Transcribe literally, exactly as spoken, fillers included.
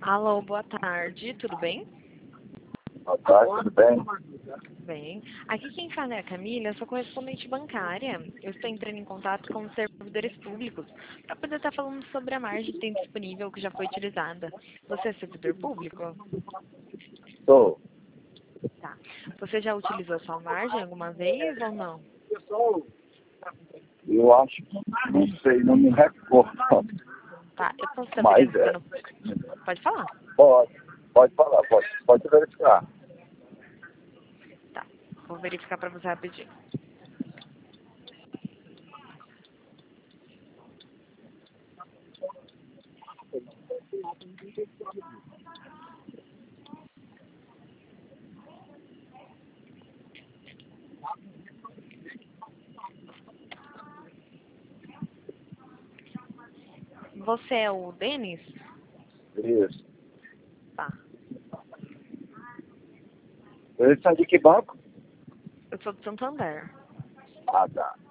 Alô, boa tarde, tudo bem? Boa tarde, tudo bem? Bem. Aqui quem fala é a Camila, eu sou correspondente bancária. Eu estou entrando em contato com os servidores públicos para poder estar falando sobre a margem que tem disponível que já foi utilizada. Você é servidor público? Sou. Tá. Você já utilizou sua margem alguma vez ou não? Eu acho que, não sei, não me recordo. Tá, eu posso estar Mas é. verificando. Pode falar? Pode, pode falar, pode, pode verificar. Tá, vou verificar para você rapidinho. Você é o Denis? Isso. Tá. Eles são de que banco? Eu sou do Santander. Ah, tá.